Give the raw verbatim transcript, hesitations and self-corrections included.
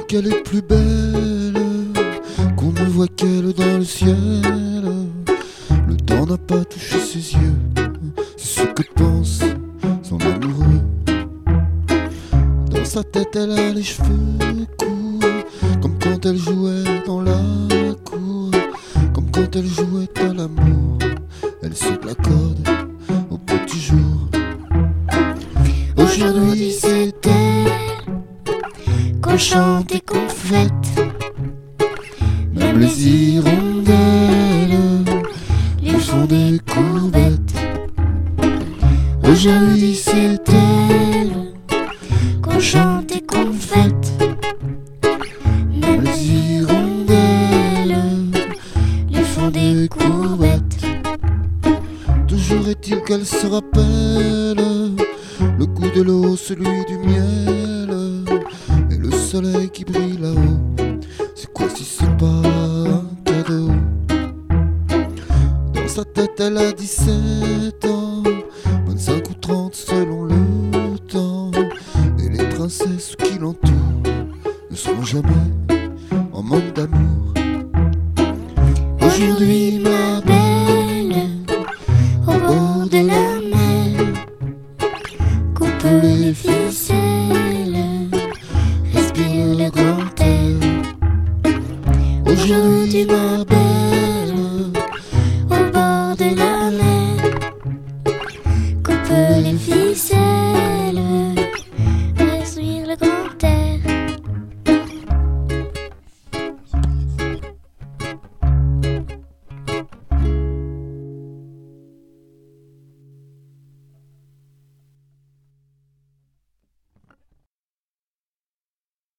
qu'elle est plus belle, qu'on ne voit qu'elle dans le ciel. Le temps n'a pas touché ses yeux, c'est ce que pense son amoureux. Dans sa tête elle a les cheveux courts, comme quand elle jouait dans la cour, comme quand elle jouait à l'amour. Elle saute la corde au petit jour. Aujourd'hui c'est elle qu'on chante et qu'on fête, même les hirondelles lui font des courbettes. Aujourd'hui c'est elle qu'on chante et qu'on fête, même les hirondelles lui font des courbettes. Toujours est-il qu'elle se rappelle le goût de l'eau, celui du miel, et le soleil qui brille là-haut. C'est quoi si c'est pas un cadeau? Dans sa tête elle a dix-sept ans, vingt-cinq ou trente selon le temps, et les princesses qui l'entourent ne seront jamais en manque d'amour. Aujourd'hui ma belle, au bord de la mer, coupe les ficelles, respire le grand air. Aujourd'hui ma belle,